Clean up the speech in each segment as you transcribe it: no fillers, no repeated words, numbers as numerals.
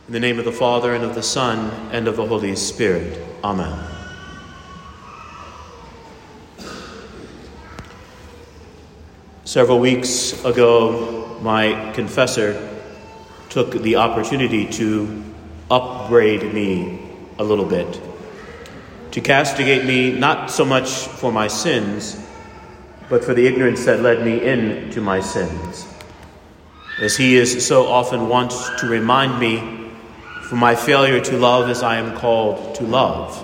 In the name of the Father, and of the Son, and of the Holy Spirit. Amen. Several weeks ago, my confessor took the opportunity to upbraid me a little bit, to castigate me not so much for my sins, but for the ignorance that led me into my sins, as he is so often wont to remind me for my failure to love as I am called to love.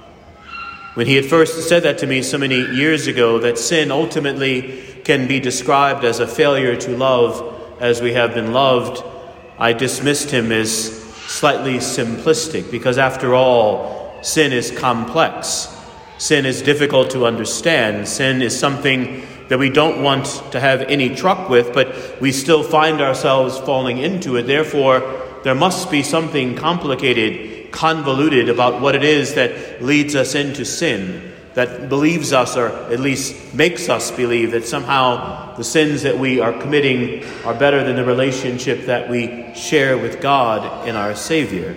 When he had first said that to me so many years ago, that sin ultimately can be described as a failure to love as we have been loved, I dismissed him as slightly simplistic, because after all, sin is complex. Sin is difficult to understand. Sin is something that we don't want to have any truck with, but we still find ourselves falling into it. Therefore, there must be something complicated, convoluted about what it is that leads us into sin, that believes us, or at least makes us believe that somehow the sins that we are committing are better than the relationship that we share with God in our Savior.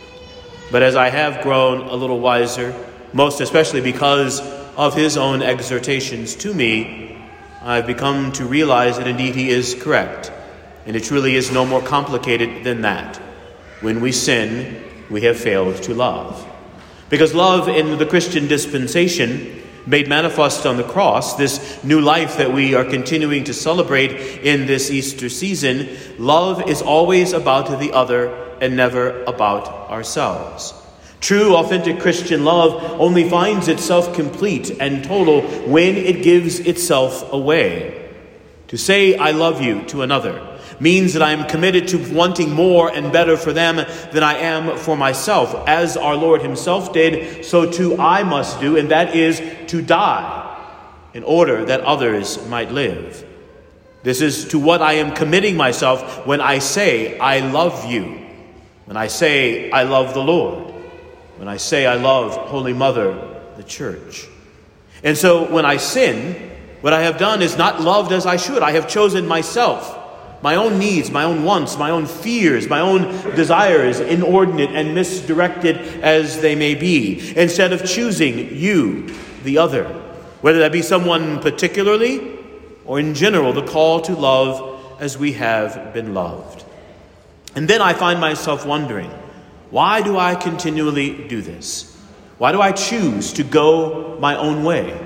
But as I have grown a little wiser, most especially because of his own exhortations to me, I've become to realize that indeed he is correct. And it truly is no more complicated than that. When we sin, we have failed to love. Because love in the Christian dispensation, made manifest on the cross, this new life that we are continuing to celebrate in this Easter season, love is always about the other and never about ourselves. True, authentic Christian love only finds itself complete and total when it gives itself away. To say I love you to another means that I am committed to wanting more and better for them than I am for myself. As our Lord himself did, so too I must do, and that is to die in order that others might live. This is to what I am committing myself when I say I love you, when I say I love the Lord, when I say I love Holy Mother, the Church. And so when I sin, what I have done is not loved as I should. I have chosen myself, my own needs, my own wants, my own fears, my own desires, inordinate and misdirected as they may be, instead of choosing you, the other, whether that be someone particularly or in general, the call to love as we have been loved. And then I find myself wondering, why do I continually do this? Why do I choose to go my own way,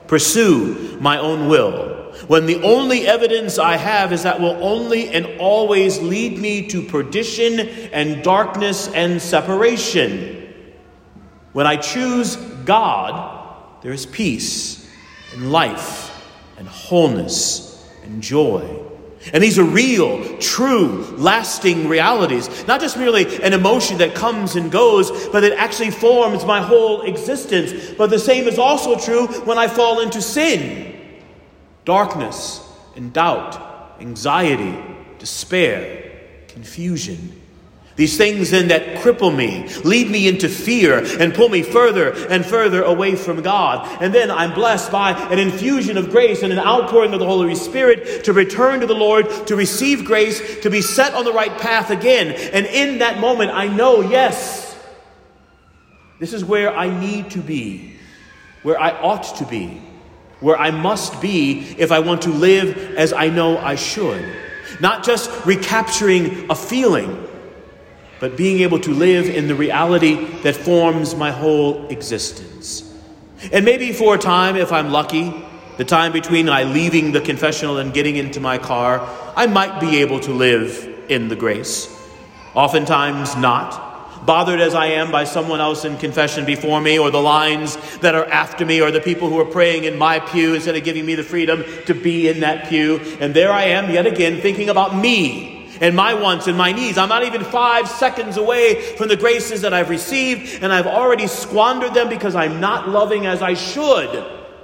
pursue my own will, when the only evidence I have is that will only and always lead me to perdition and darkness and separation? When I choose God, there is peace and life and wholeness and joy. And these are real, true, lasting realities. Not just merely an emotion that comes and goes, but it actually forms my whole existence. But the same is also true when I fall into sin. Darkness and doubt, anxiety, despair, confusion. These things then that cripple me, lead me into fear and pull me further and further away from God. And then I'm blessed by an infusion of grace and an outpouring of the Holy Spirit to return to the Lord, to receive grace, to be set on the right path again. And in that moment, I know, yes, this is where I need to be, where I ought to be, where I must be if I want to live as I know I should. Not just recapturing a feeling, but being able to live in the reality that forms my whole existence. And maybe for a time, if I'm lucky, the time between I leaving the confessional and getting into my car, I might be able to live in the grace. Oftentimes not. Bothered as I am by someone else in confession before me, or the lines that are after me, or the people who are praying in my pew instead of giving me the freedom to be in that pew. And there I am yet again thinking about me and my wants and my needs. I'm not even 5 seconds away from the graces that I've received, and I've already squandered them because I'm not loving as I should.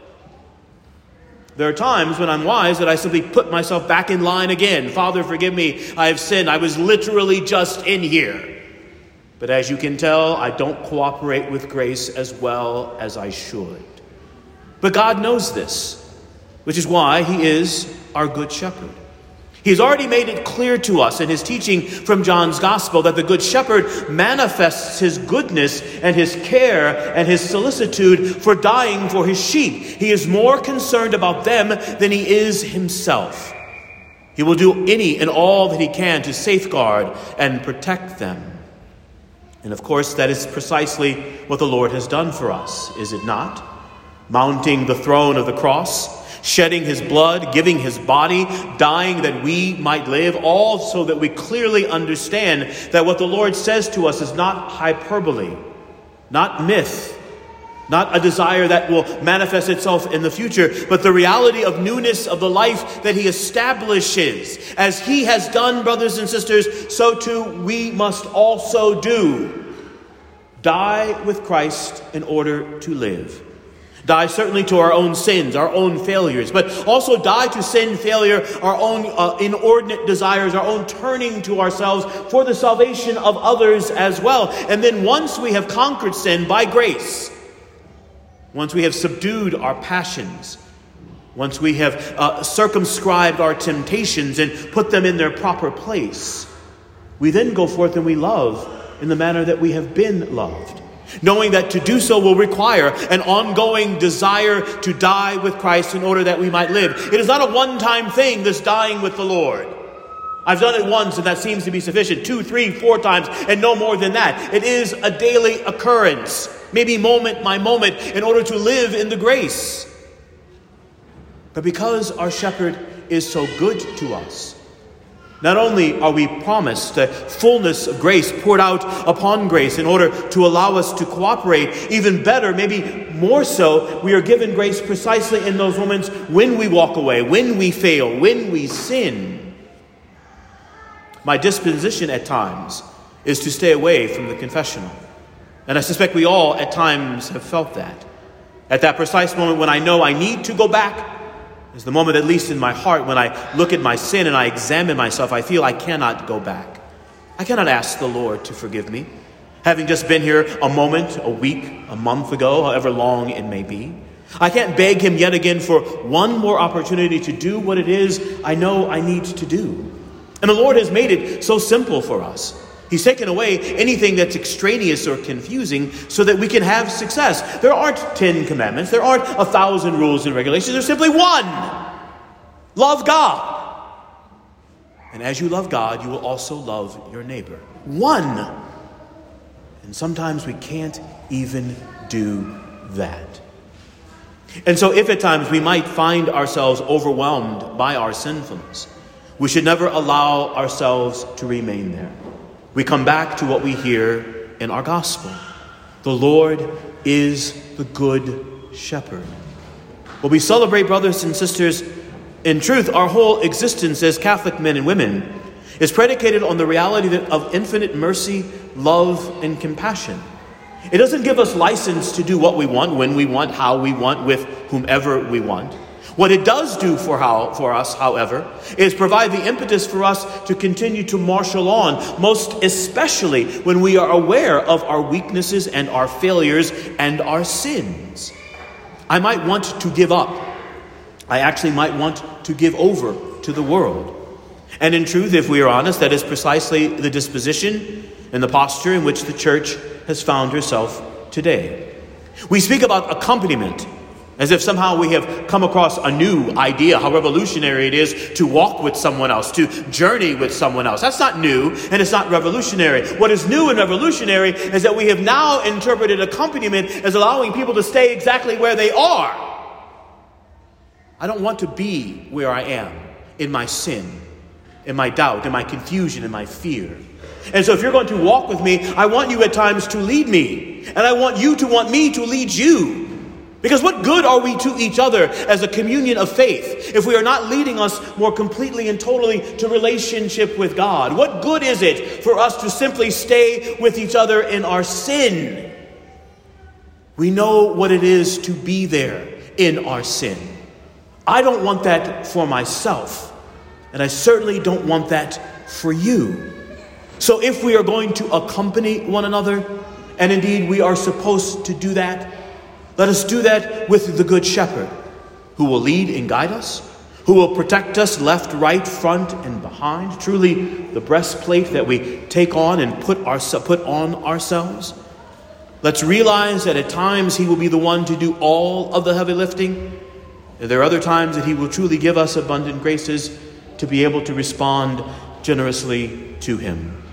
There are times when I'm wise that I simply put myself back in line again. Father, forgive me. I have sinned. I was literally just in here. But as you can tell, I don't cooperate with grace as well as I should. But God knows this, which is why he is our good shepherd. He's already made it clear to us in his teaching from John's Gospel that the Good Shepherd manifests his goodness and his care and his solicitude for dying for his sheep. He is more concerned about them than he is himself. He will do any and all that he can to safeguard and protect them. And of course, that is precisely what the Lord has done for us, is it not? Mounting the throne of the cross, shedding his blood, giving his body, dying that we might live, all so that we clearly understand that what the Lord says to us is not hyperbole, not myth, not a desire that will manifest itself in the future, but the reality of newness of the life that he establishes. As he has done, brothers and sisters, so too we must also do. Die with Christ in order to live. Die certainly to our own sins, our own failures, but also die to sin, failure, our own inordinate desires, our own turning to ourselves for the salvation of others as well. And then once we have conquered sin by grace, once we have subdued our passions, once we have circumscribed our temptations and put them in their proper place, we then go forth and we love in the manner that we have been loved, knowing that to do so will require an ongoing desire to die with Christ in order that we might live. It is not a one-time thing, this dying with the Lord. I've done it once and that seems to be sufficient. 2, 3, 4 times and no more than that. It is a daily occurrence, maybe moment by moment, in order to live in the grace. But because our shepherd is so good to us, not only are we promised the fullness of grace poured out upon grace in order to allow us to cooperate, even better, maybe more so, we are given grace precisely in those moments when we walk away, when we fail, when we sin. My disposition at times is to stay away from the confessional. And I suspect we all at times have felt that. At that precise moment when I know I need to go back, is the moment, at least in my heart, when I look at my sin and I examine myself, I feel I cannot go back. I cannot ask the Lord to forgive me, having just been here a moment, a week, a month ago, however long it may be. I can't beg him yet again for one more opportunity to do what it is I know I need to do. And the Lord has made it so simple for us. He's taken away anything that's extraneous or confusing so that we can have success. There aren't 10 commandments. There aren't 1,000 rules and regulations. There's simply one. Love God. And as you love God, you will also love your neighbor. One. And sometimes we can't even do that. And so if at times we might find ourselves overwhelmed by our sinfulness, we should never allow ourselves to remain there. We come back to what we hear in our gospel. The Lord is the good shepherd. What we celebrate, brothers and sisters, in truth, our whole existence as Catholic men and women is predicated on the reality of infinite mercy, love, and compassion. It doesn't give us license to do what we want, when we want, how we want, with whomever we want. What it does do for us, however, is provide the impetus for us to continue to marshal on, most especially when we are aware of our weaknesses and our failures and our sins. I might want to give up. I actually might want to give over to the world. And in truth, if we are honest, that is precisely the disposition and the posture in which the church has found herself today. We speak about accompaniment, as if somehow we have come across a new idea, how revolutionary it is to walk with someone else, to journey with someone else. That's not new, and it's not revolutionary. What is new and revolutionary is that we have now interpreted accompaniment as allowing people to stay exactly where they are. I don't want to be where I am in my sin, in my doubt, in my confusion, in my fear. And so if you're going to walk with me, I want you at times to lead me. And I want you to want me to lead you. Because what good are we to each other as a communion of faith if we are not leading us more completely and totally to relationship with God? What good is it for us to simply stay with each other in our sin? We know what it is to be there in our sin. I don't want that for myself, and I certainly don't want that for you. So if we are going to accompany one another, and indeed we are supposed to do that, let us do that with the Good Shepherd, who will lead and guide us, who will protect us left, right, front, and behind, truly the breastplate that we take on and put on ourselves. Let's realize that at times he will be the one to do all of the heavy lifting. And there are other times that he will truly give us abundant graces to be able to respond generously to him.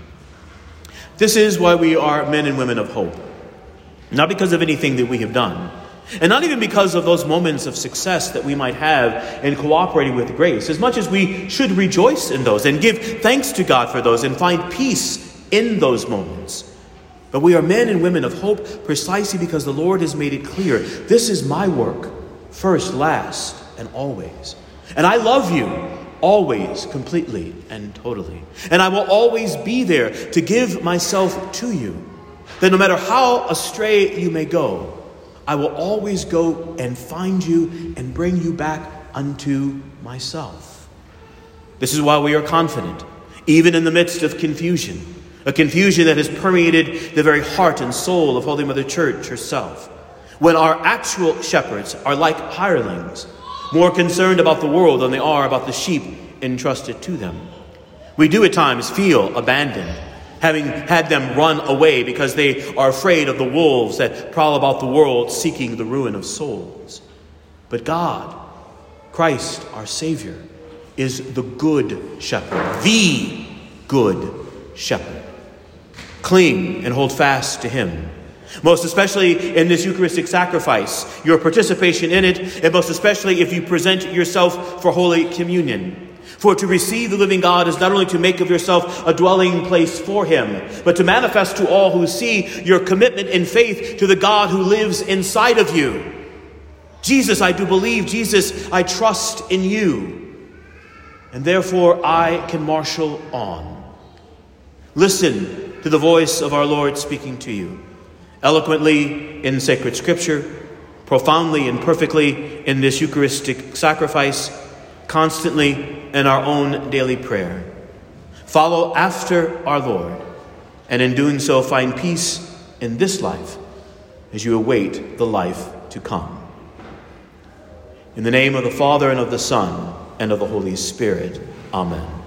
This is why we are men and women of hope. Not because of anything that we have done, and not even because of those moments of success that we might have in cooperating with grace, as much as we should rejoice in those and give thanks to God for those and find peace in those moments. But we are men and women of hope precisely because the Lord has made it clear, this is my work, first, last, and always. And I love you always, completely and totally. And I will always be there to give myself to you. That no matter how astray you may go, I will always go and find you and bring you back unto myself. This is why we are confident, even in the midst of confusion, a confusion that has permeated the very heart and soul of Holy Mother Church herself, when our actual shepherds are like hirelings, more concerned about the world than they are about the sheep entrusted to them. We do at times feel abandoned, having had them run away because they are afraid of the wolves that prowl about the world seeking the ruin of souls. But God, Christ, our Savior, is the good shepherd, the good shepherd. Cling and hold fast to him. Most especially in this Eucharistic sacrifice, your participation in it, and most especially if you present yourself for Holy Communion. For to receive the living God is not only to make of yourself a dwelling place for him, but to manifest to all who see your commitment in faith to the God who lives inside of you. Jesus, I do believe. Jesus, I trust in you. And therefore I can marshal on. Listen to the voice of our Lord speaking to you, eloquently in sacred scripture, profoundly and perfectly in this Eucharistic sacrifice, constantly in our own daily prayer. Follow after our Lord, and in doing so find peace in this life as you await the life to come. In the name of the Father, and of the Son, and of the Holy Spirit. Amen.